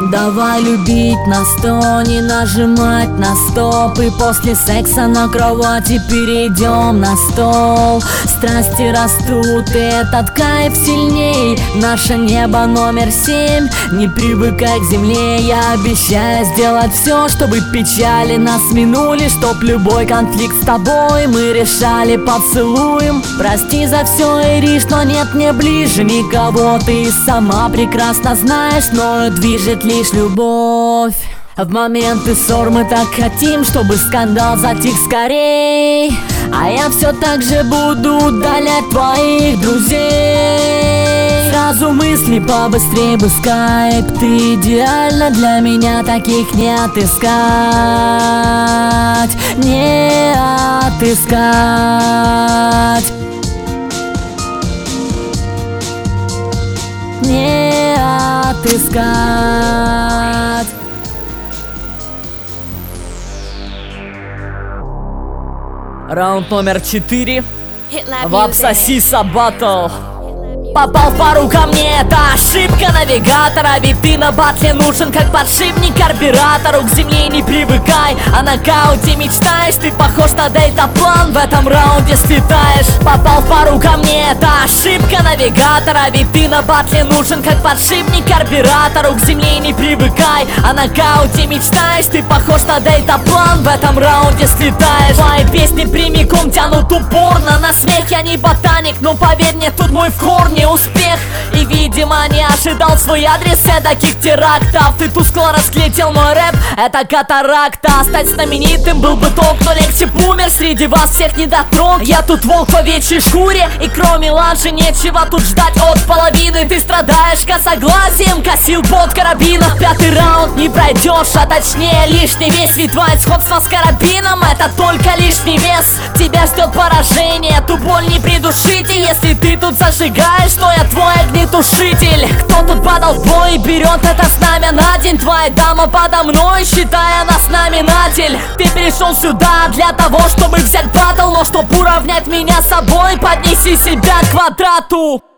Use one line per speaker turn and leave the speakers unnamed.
Давай любить на 100, не нажимать на стоп. И после секса на кровати перейдем на стол. Страсти растут, и этот кайф сильней. Наше небо номер 7, не привыкай к земле. Я обещаю сделать все, чтобы печали нас минули, чтоб любой конфликт с тобой мы решали поцелуем. Прости за все, Ириш, но нет мне ближе никого. Ты сама прекрасно знаешь, мною движет лишь любовь. В моменты ссор мы так хотим, чтобы скандал затих скорей. А я все так же буду удалять твоих друзей. Сразу мысли побыстрее бы скайп. Ты идеально для меня, таких не отыскать. Не отыскать. Не отыскать. Раунд номер 4. В Абсосиса Батл. Попал в пару ко мне, это ошибка навигатора. Ведь ты на батле нужен как подшипник карбюратору. К земле не привыкай, о нокауте мечтаешь. Ты похож на дельтаплан, в этом раунде слетаешь. Попал в пару ко мне, это ошибка навигатора. Ведь ты на батле нужен как подшипник карбюратору. К земле не привыкай, о нокауте мечтаешь. Ты похож на дельтаплан, в этом раунде слетаешь. Мои песни прямиком тянут упорно на смех. Я не ботаник, но поверь мне, тут мой в корне успех. И, видимо, не ожидал свой адрес таких терактов. Ты тускло расклетел мой рэп, это катаракта. Стать знаменитым был бы толк, но легче бумер. Среди вас всех недотрог. Я тут волк в овечьей шкуре, и кроме ланжи нечего тут ждать от половины. Ты страдаешь косоглазием, косил под карабином. Пятый раунд не пройдешь, а точнее лишний вес. Ведь твое сходство с карабином — это только лишний вес. Тебя ждет поражение, ту боль не придушите. Если ты тут зажигаешь, что я твой огнетушитель. Кто тут падал в бой и берет это знамя на день? Твоя дама подо мной, считая нас знаменатель. Ты пришел сюда для того, чтобы взять батл, но чтоб уравнять меня с собой, поднеси себя к квадрату.